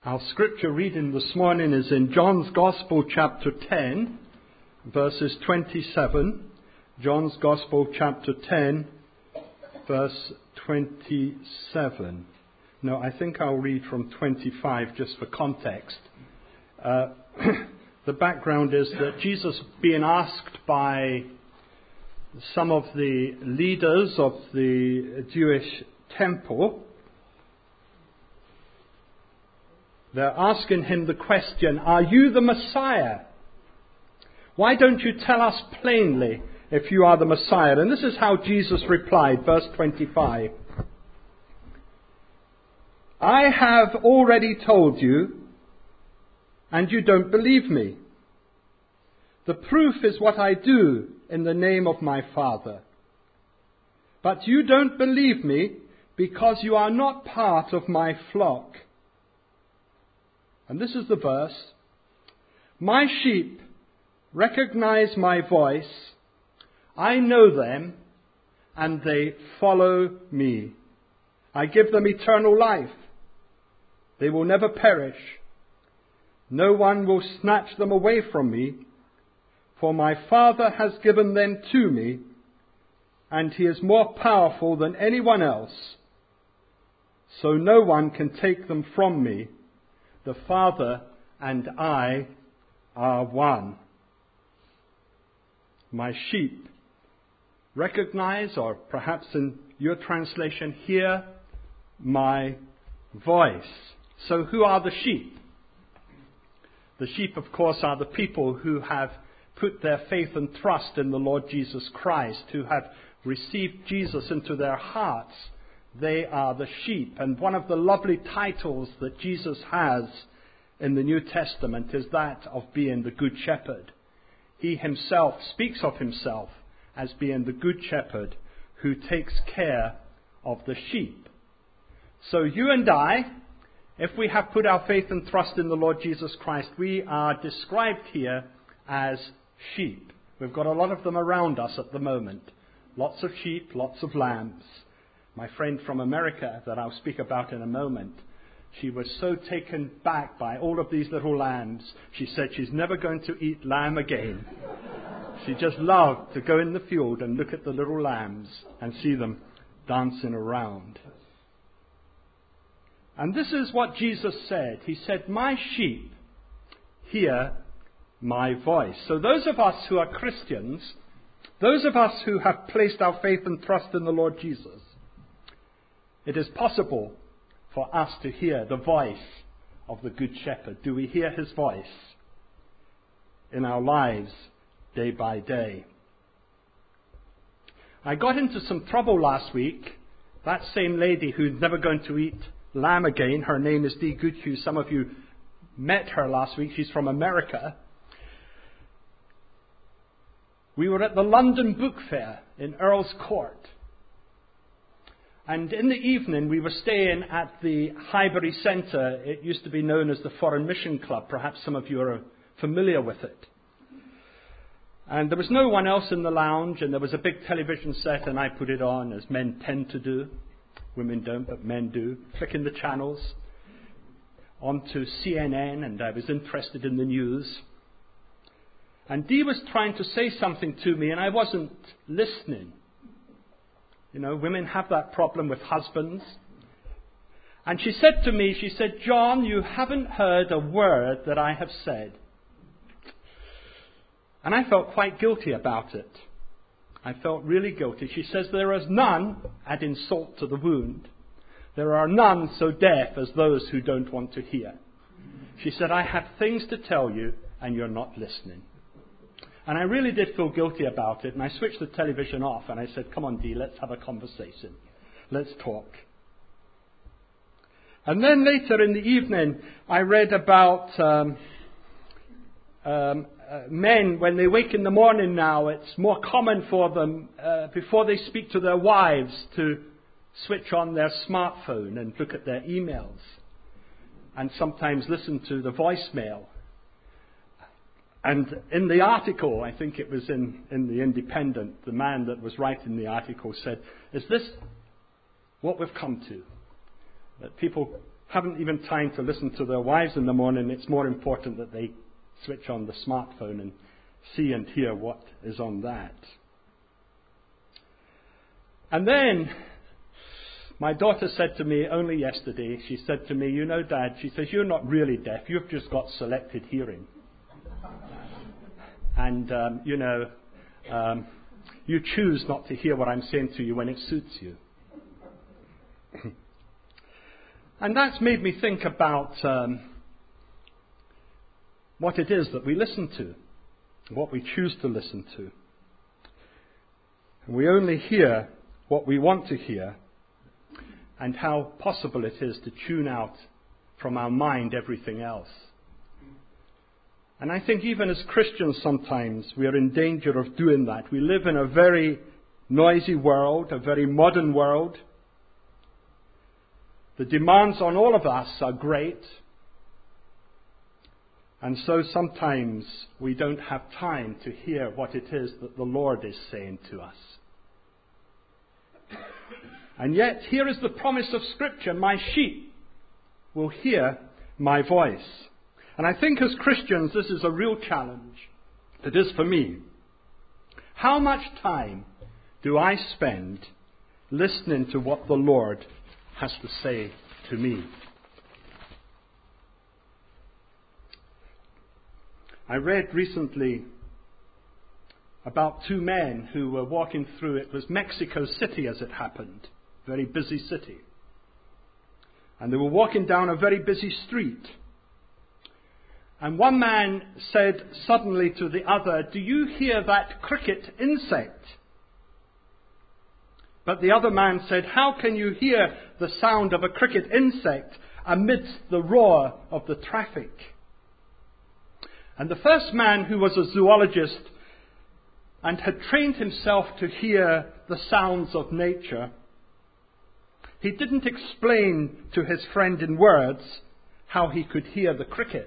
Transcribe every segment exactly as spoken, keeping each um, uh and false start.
Our scripture reading this morning is in John's Gospel chapter ten, verses twenty-seven. John's Gospel chapter ten, verse twenty-seven. No, I think I'll read from twenty-five just for context. Uh, the background is that Jesus being asked by some of the leaders of the Jewish temple, they're asking him the question, are you the Messiah? Why don't you tell us plainly if you are the Messiah? And this is how Jesus replied, verse twenty-five. I have already told you, and you don't believe me. The proof is what I do in the name of my Father. But you don't believe me because you are not part of my flock. And this is the verse. My sheep recognize my voice. I know them, and they follow me. I give them eternal life. They will never perish. No one will snatch them away from me, for my Father has given them to me, and he is more powerful than anyone else. So no one can take them from me. The Father and I are one. My sheep recognize, or perhaps in your translation, hear my voice. So who are the sheep? The sheep, of course, are the people who have put their faith and trust in the Lord Jesus Christ, who have received Jesus into their hearts. They are the sheep. And one of the lovely titles that Jesus has in the New Testament is that of being the Good Shepherd. He himself speaks of himself as being the Good Shepherd who takes care of the sheep. So you and I, if we have put our faith and trust in the Lord Jesus Christ, we are described here as sheep. We've got a lot of them around us at the moment. Lots of sheep, lots of lambs. My friend from America that I'll speak about in a moment, she was so taken back by all of these little lambs. She said she's never going to eat lamb again. She just loved to go in the field and look at the little lambs and see them dancing around. And this is what Jesus said. He said, my sheep hear my voice. So those of us who are Christians, those of us who have placed our faith and trust in the Lord Jesus, it is possible for us to hear the voice of the Good Shepherd. Do we hear his voice in our lives day by day? I got into some trouble last week. That same lady who's never going to eat lamb again, her name is Dee Goodhue. Some of you met her last week. She's from America. We were at the London Book Fair in Earl's Court. And in the evening, we were staying at the Highbury Centre. It used to be known as the Foreign Mission Club. Perhaps some of you are familiar with it. And there was no one else in the lounge, and there was a big television set, and I put it on, as men tend to do. Women don't, but men do. Flicking the channels onto C N N, and I was interested in the news. And Dee was trying to say something to me, and I wasn't listening. You know, women have that problem with husbands. And she said to me, she said, John, you haven't heard a word that I have said. And I felt quite guilty about it. I felt really guilty. She says, there is none, adding salt to the wound. There are none so deaf as those who don't want to hear. She said, I have things to tell you, and you're not listening. And I really did feel guilty about it, and I switched the television off, and I said, come on, Dee, let's have a conversation. Let's talk. And then later in the evening, I read about um, um, uh, men, when they wake in the morning now, it's more common for them, uh, before they speak to their wives, to switch on their smartphone and look at their emails, and sometimes listen to the voicemail. And in the article, I think it was in, in the Independent, the man that was writing the article said, is this what we've come to? That people haven't even time to listen to their wives in the morning. It's more important that they switch on the smartphone and see and hear what is on that. And then my daughter said to me only yesterday, she said to me, you know, Dad, she says, you're not really deaf, you've just got selected hearing. And, um, you know, um, you choose not to hear what I'm saying to you when it suits you. And that's made me think about um, what it is that we listen to, what we choose to listen to. And we only hear what we want to hear, and how possible it is to tune out from our mind everything else. And I think even as Christians sometimes we are in danger of doing that. We live in a very noisy world, a very modern world. The demands on all of us are great. And so sometimes we don't have time to hear what it is that the Lord is saying to us. And yet here is the promise of Scripture, my sheep will hear my voice. And I think as Christians this is a real challenge. It is for me. How much time do I spend listening to what the Lord has to say to me? I read recently about two men who were walking through, it was Mexico City as it happened, very busy city. And they were walking down a very busy street. And one man said suddenly to the other, do you hear that cricket insect? But the other man said, how can you hear the sound of a cricket insect amidst the roar of the traffic? And the first man, who was a zoologist and had trained himself to hear the sounds of nature, he didn't explain to his friend in words how he could hear the cricket.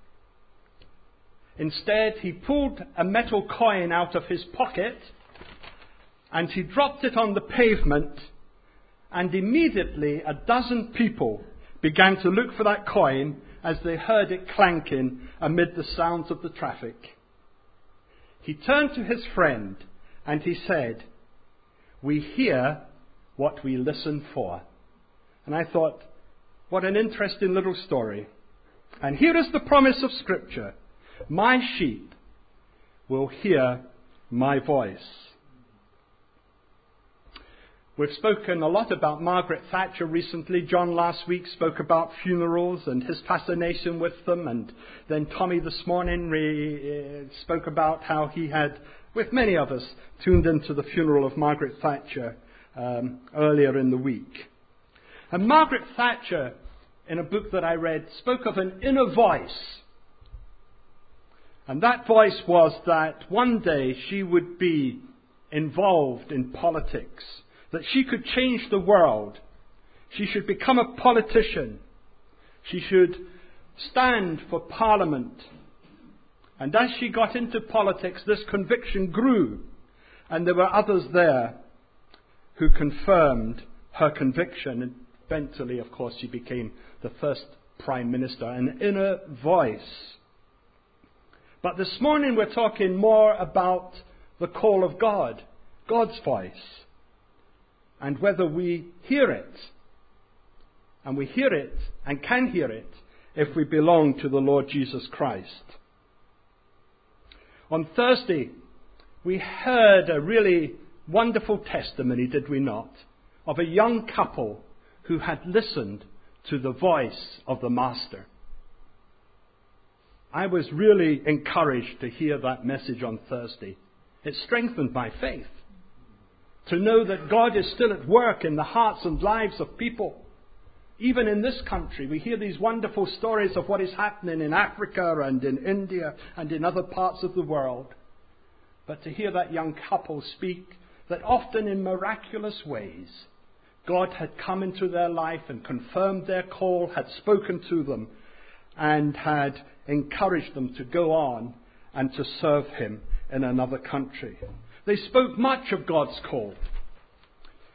Instead, he pulled a metal coin out of his pocket and he dropped it on the pavement, and immediately a dozen people began to look for that coin as they heard it clanking amid the sounds of the traffic. He turned to his friend and he said, we hear what we listen for. And I thought, what an interesting little story. And here is the promise of Scripture. My sheep will hear my voice. We've spoken a lot about Margaret Thatcher recently. John last week spoke about funerals and his fascination with them. And then Tommy this morning re- uh, spoke about how he had, with many of us, tuned into the funeral of Margaret Thatcher um, earlier in the week. And Margaret Thatcher, in a book that I read, spoke of an inner voice. And that voice was that one day she would be involved in politics, that she could change the world. She should become a politician. She should stand for Parliament. And as she got into politics, this conviction grew. And there were others there who confirmed her conviction. And eventually, of course, she became the first Prime Minister, an inner voice. But this morning we're talking more about the call of God, God's voice, and whether we hear it. And we hear it and can hear it if we belong to the Lord Jesus Christ. On Thursday, we heard a really wonderful testimony, did we not, of a young couple who had listened to the voice of the Master. I was really encouraged to hear that message on Thursday. It strengthened my faith to know that God is still at work in the hearts and lives of people. Even in this country, we hear these wonderful stories of what is happening in Africa and in India and in other parts of the world. But to hear that young couple speak that often in miraculous ways, God had come into their life and confirmed their call, had spoken to them, and had encouraged them to go on and to serve Him in another country. They spoke much of God's call.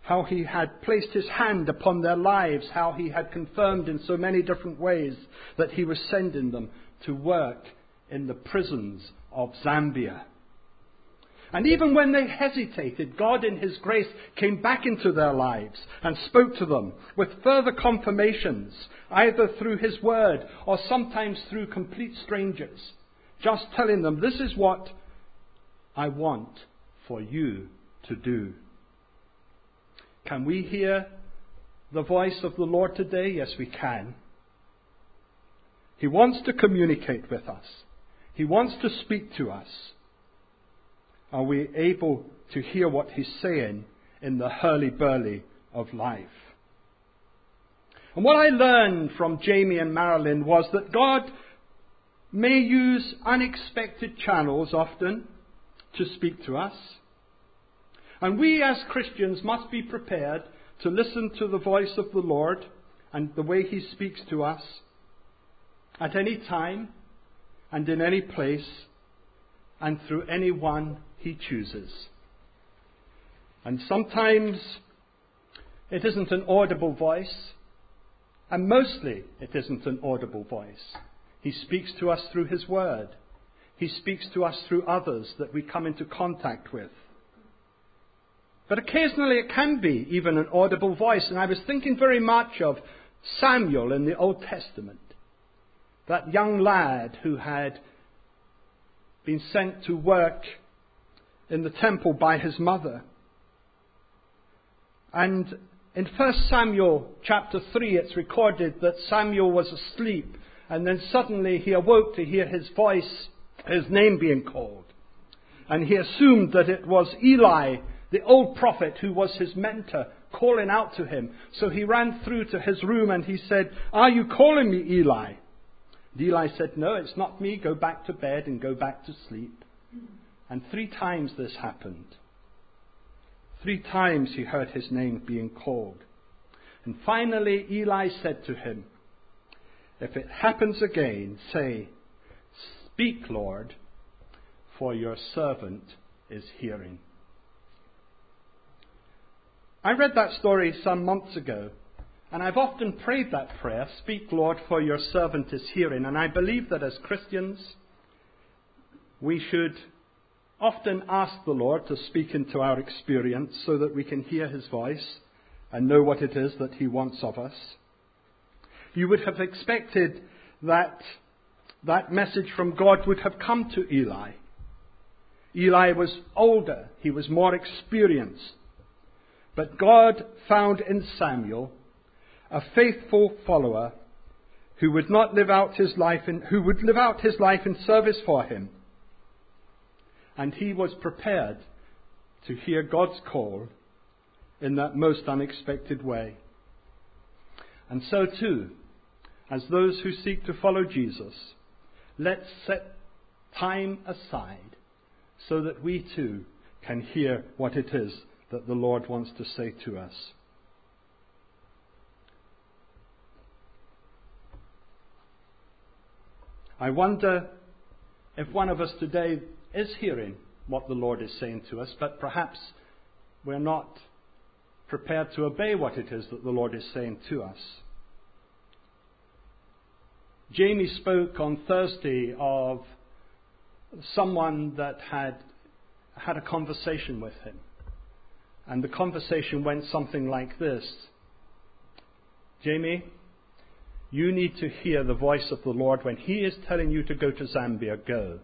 how he had placed his hand upon their lives, how he had confirmed in so many different ways that he was sending them to work in the prisons of Zambia. And even when they hesitated, God in his grace came back into their lives and spoke to them with further confirmations, either through his word or sometimes through complete strangers, just telling them, this is what I want for you to do. Can we hear the voice of the Lord today? Yes, we can. He wants to communicate with us. He wants to speak to us. Are we able to hear what he's saying in the hurly-burly of life? And what I learned from Jamie and Marilyn was that God may use unexpected channels often to speak to us. And we as Christians must be prepared to listen to the voice of the Lord and the way he speaks to us at any time and in any place and through anyone he chooses. And sometimes it isn't an audible voice, and mostly it isn't an audible voice. He speaks to us through his word. He speaks to us through others that we come into contact with. But occasionally it can be even an audible voice. And I was thinking very much of Samuel in the Old Testament. That young lad who had been sent to work in the temple by his mother. And in First Samuel chapter three it's recorded that Samuel was asleep. And then suddenly he awoke to hear his voice, his name being called. And he assumed that it was Eli, the old prophet who was his mentor, calling out to him. So he ran through to his room and he said, "Are you calling me, Eli?" And Eli said, "No, it's not me. Go back to bed and go back to sleep." And three times this happened. Three times he heard his name being called. And finally Eli said to him, "If it happens again, say, 'Speak, Lord, for your servant is hearing.'" I read that story some months ago, and I've often prayed that prayer, "Speak, Lord, for your servant is hearing." And I believe that as Christians, we should often ask the Lord to speak into our experience so that we can hear his voice and know what it is that he wants of us. You would have expected that that message from God would have come to Eli. Eli was older. He was more experienced. But God found in Samuel a faithful follower who would not live out his life in, who would live out his life in service for him. And he was prepared to hear God's call in that most unexpected way. And so too, as those who seek to follow Jesus, let's set time aside so that we too can hear what it is that the Lord wants to say to us. I wonder if one of us today is hearing what the Lord is saying to us, but perhaps we're not prepared to obey what it is that the Lord is saying to us. Jamie spoke on Thursday of someone that had had a conversation with him. And the conversation went something like this: "Jamie, you need to hear the voice of the Lord when he is telling you to go to Zambia, go.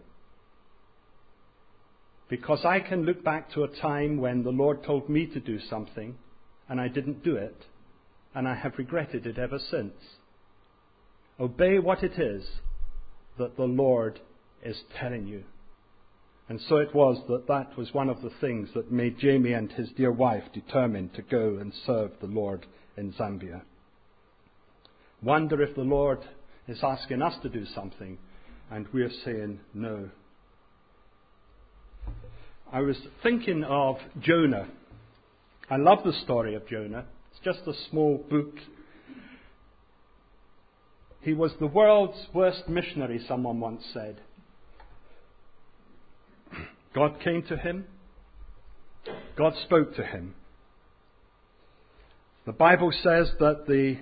Because I can look back to a time when the Lord told me to do something and I didn't do it, and I have regretted it ever since. Obey what it is that the Lord is telling you." And so it was that that was one of the things that made Jamie and his dear wife determined to go and serve the Lord in Zambia. Wonder if the Lord is asking us to do something and we're saying no. I was thinking of Jonah. I love the story of Jonah. It's just a small book. He was the world's worst missionary, someone once said. God came to him. God spoke to him. The Bible says that the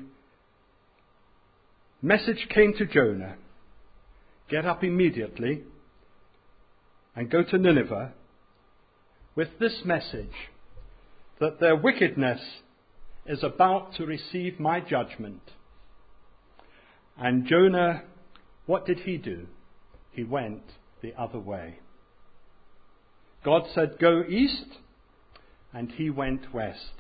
message came to Jonah, get up immediately and go to Nineveh with this message, that their wickedness is about to receive my judgment. And Jonah, what did he do? He went the other way. God said, go east, and he went west.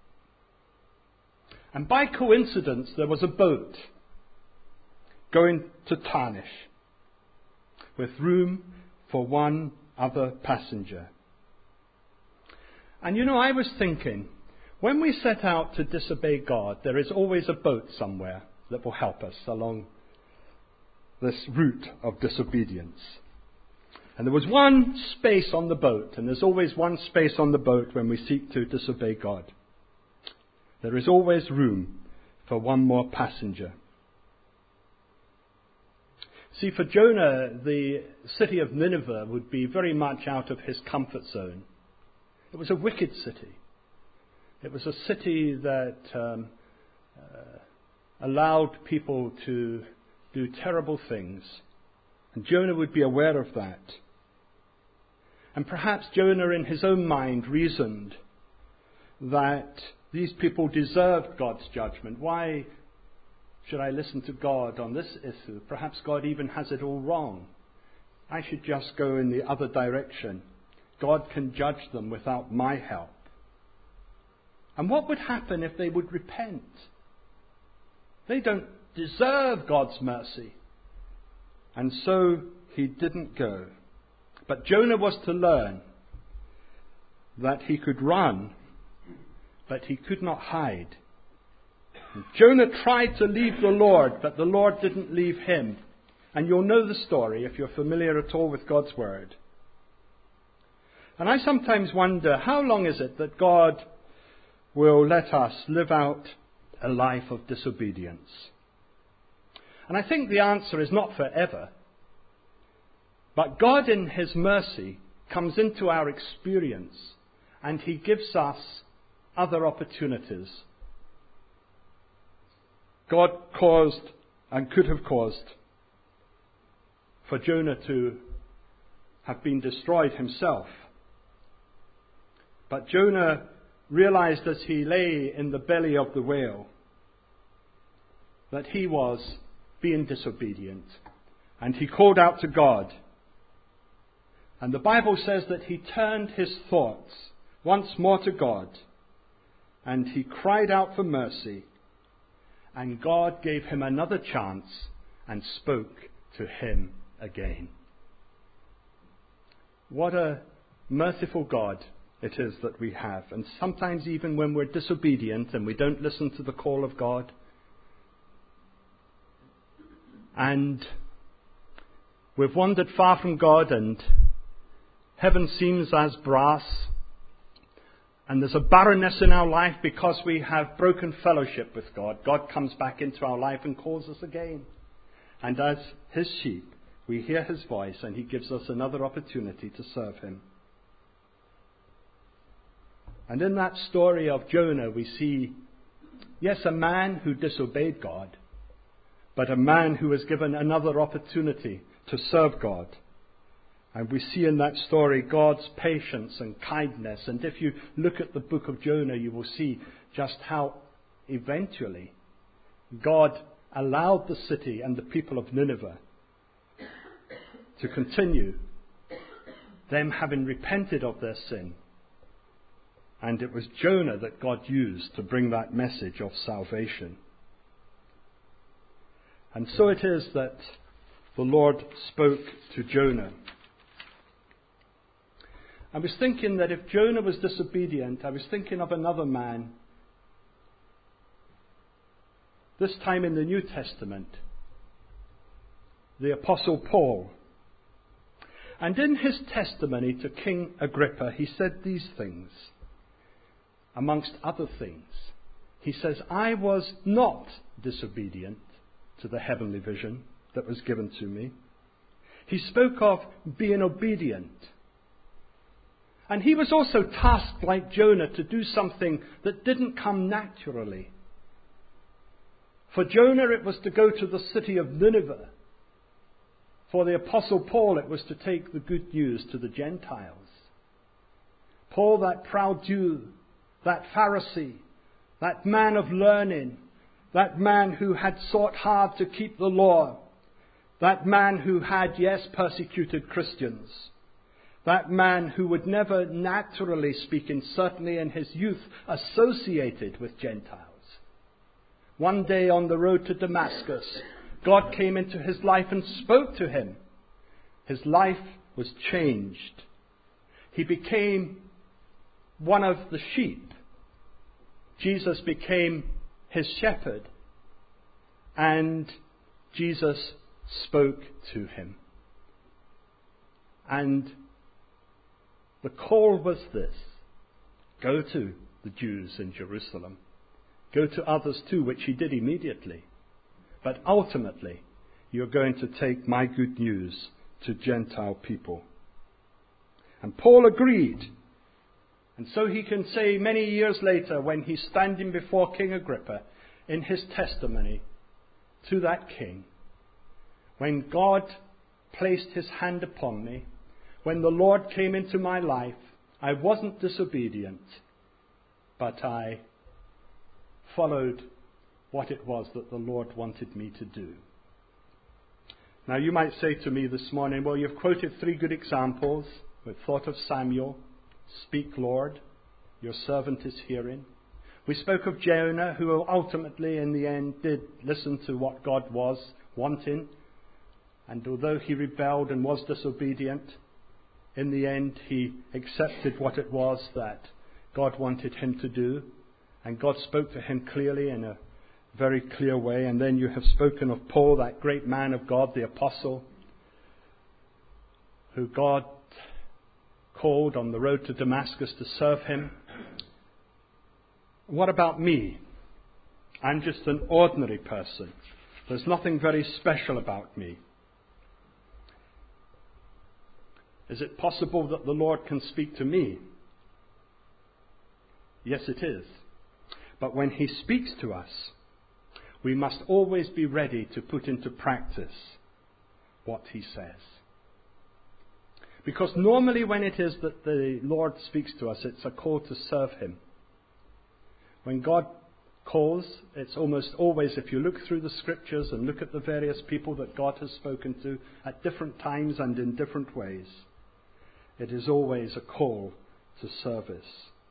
And by coincidence, there was a boat going to Tarshish with room for one other passenger. And you know, I was thinking, when we set out to disobey God, there is always a boat somewhere that will help us along this route of disobedience. And there was one space on the boat, and there's always one space on the boat when we seek to disobey God. There is always room for one more passenger. See, for Jonah, the city of Nineveh would be very much out of his comfort zone. It was a wicked city. It was a city that um, uh, allowed people to do terrible things. And Jonah would be aware of that. And perhaps Jonah in his own mind reasoned that these people deserved God's judgment. Why should I listen to God on this issue? Perhaps God even has it all wrong. I should just go in the other direction. God can judge them without my help. And what would happen if they would repent? They don't deserve God's mercy. And so he didn't go. But Jonah was to learn that he could run, but he could not hide. And Jonah tried to leave the Lord, but the Lord didn't leave him. And you'll know the story if you're familiar at all with God's Word. And I sometimes wonder, how long is it that God will let us live out a life of disobedience? And I think the answer is not forever. But God in His mercy comes into our experience and He gives us other opportunities. God caused and could have caused for Jonah to have been destroyed himself. But Jonah realized as he lay in the belly of the whale that he was being disobedient. And he called out to God. And the Bible says that he turned his thoughts once more to God. And he cried out for mercy. And God gave him another chance and spoke to him again. What a merciful God it is that we have. And sometimes even when we're disobedient and we don't listen to the call of God, and we've wandered far from God and heaven seems as brass, and there's a barrenness in our life because we have broken fellowship with God, God comes back into our life and calls us again. And as His sheep, we hear His voice and He gives us another opportunity to serve Him. And in that story of Jonah, we see, yes, a man who disobeyed God, but a man who was given another opportunity to serve God. And we see in that story God's patience and kindness. And if you look at the book of Jonah, you will see just how eventually God allowed the city and the people of Nineveh to continue, them having repented of their sin. And it was Jonah that God used to bring that message of salvation. And so it is that the Lord spoke to Jonah. I was thinking that if Jonah was disobedient, I was thinking of another man, this time in the New Testament, the Apostle Paul. And in his testimony to King Agrippa, he said these things, amongst other things. He says, I was not disobedient to the heavenly vision that was given to me. He spoke of being obedient. And he was also tasked, like Jonah, to do something that didn't come naturally. For Jonah, it was to go to the city of Nineveh. For the Apostle Paul, it was to take the good news to the Gentiles. Paul, that proud Jew, that Pharisee, that man of learning, that man who had sought hard to keep the law, that man who had, yes, persecuted Christians, that man who would never naturally speaking, certainly in his youth, associated with Gentiles. One day on the road to Damascus, God came into his life and spoke to him. His life was changed. He became one of the sheep. Jesus became his shepherd. And Jesus spoke to him. And the call was this: go to the Jews in Jerusalem. Go to others too, which he did immediately. But ultimately, you're going to take my good news to Gentile people. And Paul agreed. And so he can say many years later, when he's standing before King Agrippa, in his testimony to that king, when God placed his hand upon me, when the Lord came into my life, I wasn't disobedient, but I followed what it was that the Lord wanted me to do. Now you might say to me this morning, well, you've quoted three good examples. We've thought of Samuel. Speak, Lord, your servant is hearing. We spoke of Jonah, who ultimately in the end did listen to what God was wanting. And although he rebelled and was disobedient, in the end he accepted what it was that God wanted him to do. And God spoke to him clearly in a very clear way. And then you have spoken of Paul, that great man of God, the apostle, who God called on the road to Damascus to serve him. What about me? I'm just an ordinary person. There's nothing very special about me. Is it possible that the Lord can speak to me? Yes, it is. But when he speaks to us, we must always be ready to put into practice what he says. Because normally when it is that the Lord speaks to us, it's a call to serve him. When God calls, it's almost always, if you look through the scriptures and look at the various people that God has spoken to at different times and in different ways, it is always a call to service.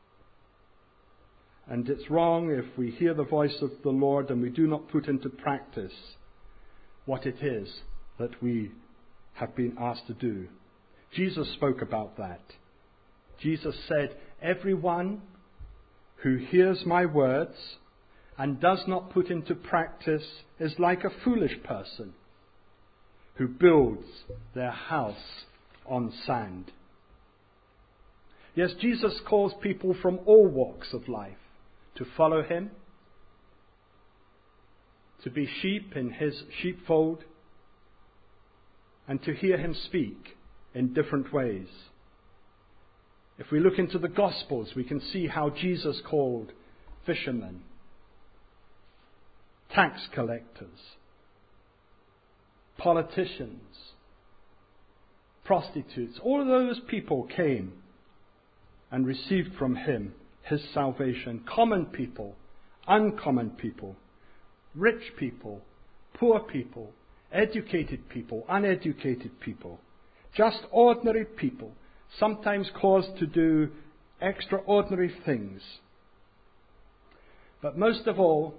And it's wrong if we hear the voice of the Lord and we do not put into practice what it is that we have been asked to do. Jesus spoke about that. Jesus said, everyone who hears my words and does not put into practice is like a foolish person who builds their house on sand. Yes, Jesus calls people from all walks of life to follow him, to be sheep in his sheepfold, and to hear him speak in different ways. If we look into the Gospels, we can see how Jesus called fishermen, tax collectors, politicians, prostitutes. All of those people came and received from him his salvation. Common people, uncommon people, rich people, poor people, educated people, uneducated people, just ordinary people, sometimes caused to do extraordinary things. But most of all,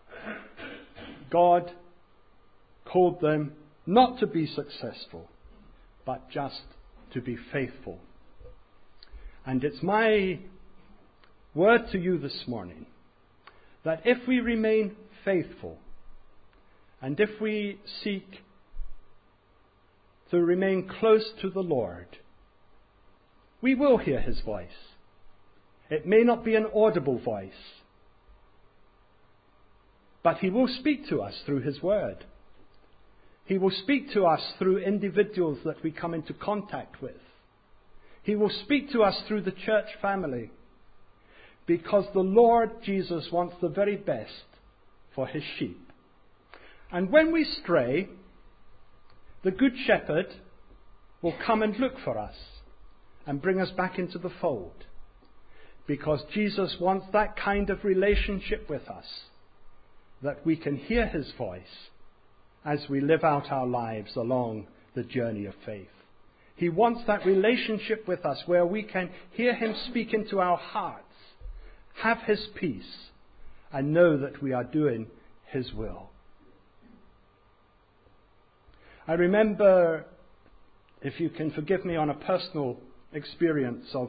God called them not to be successful, but just to be faithful. And it's my word to you this morning that if we remain faithful and if we seek to remain close to the Lord, we will hear his voice. It may not be an audible voice, but he will speak to us through his word. He will speak to us through individuals that we come into contact with. He will speak to us through the church family, because the Lord Jesus wants the very best for his sheep. And when we stray, the Good Shepherd will come and look for us and bring us back into the fold, because Jesus wants that kind of relationship with us, that we can hear his voice as we live out our lives along the journey of faith. He wants that relationship with us where we can hear him speak into our hearts, have his peace, and know that we are doing his will. I remember, if you can forgive me on a personal experience, of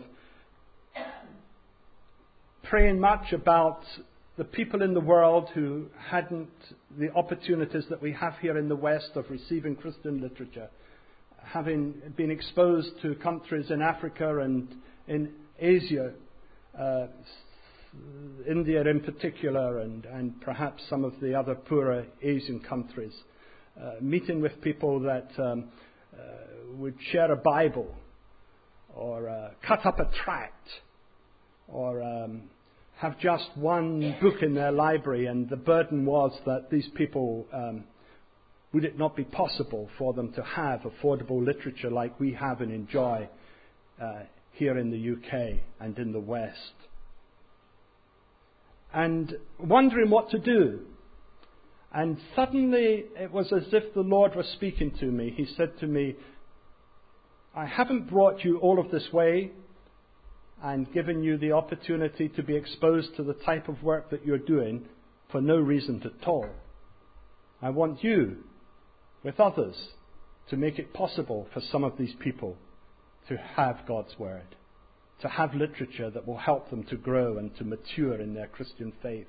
praying much about the people in the world who hadn't the opportunities that we have here in the West of receiving Christian literature, having been exposed to countries in Africa and in Asia, uh, India in particular, and, and perhaps some of the other poorer Asian countries, uh, meeting with people that um, uh, would share a Bible or uh, cut up a tract or um, have just one book in their library, and the burden was that these people, um, would it not be possible for them to have affordable literature like we have and enjoy uh, here in the U K and in the West? And wondering what to do. And suddenly it was as if the Lord was speaking to me. He said to me, I haven't brought you all of this way and given you the opportunity to be exposed to the type of work that you're doing for no reason at all. I want you, with others, to make it possible for some of these people to have God's Word, to have literature that will help them to grow and to mature in their Christian faith.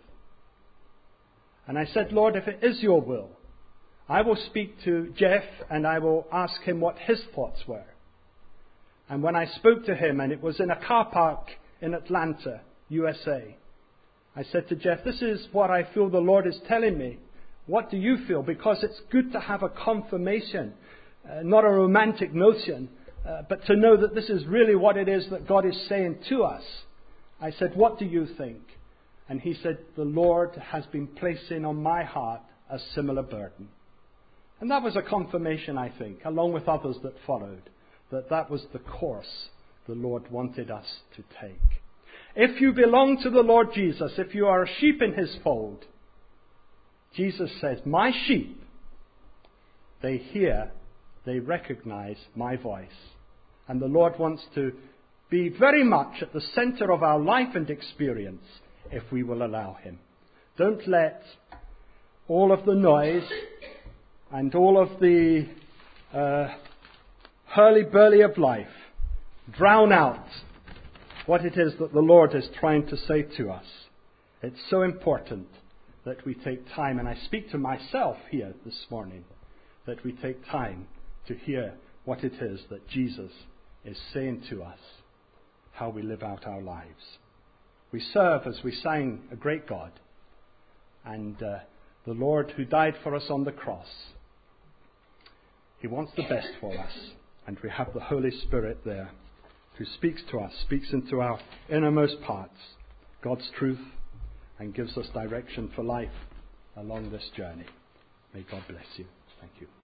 And I said, Lord, if it is your will, I will speak to Jeff and I will ask him what his thoughts were. And when I spoke to him, and it was in a car park in Atlanta, U S A, I said to Jeff, this is what I feel the Lord is telling me. What do you feel? Because it's good to have a confirmation, uh, not a romantic notion, uh, but to know that this is really what it is that God is saying to us. I said, what do you think? And he said, the Lord has been placing on my heart a similar burden. And that was a confirmation, I think, along with others that followed, that that was the course the Lord wanted us to take. If you belong to the Lord Jesus, if you are a sheep in his fold, Jesus says, my sheep, they hear, they recognize my voice. And the Lord wants to be very much at the center of our life and experience if we will allow him. Don't let all of the noise and all of the uh, hurly-burly of life drown out what it is that the Lord is trying to say to us. It's so important that we take time, and I speak to myself here this morning, that we take time to hear what it is that Jesus is saying to us, how we live out our lives. We serve, as we sang, a great God, and uh, the Lord who died for us on the cross, he wants the best for us, and we have the Holy Spirit there who speaks to us, speaks into our innermost parts, God's truth, and gives us direction for life along this journey. May God bless you. Thank you.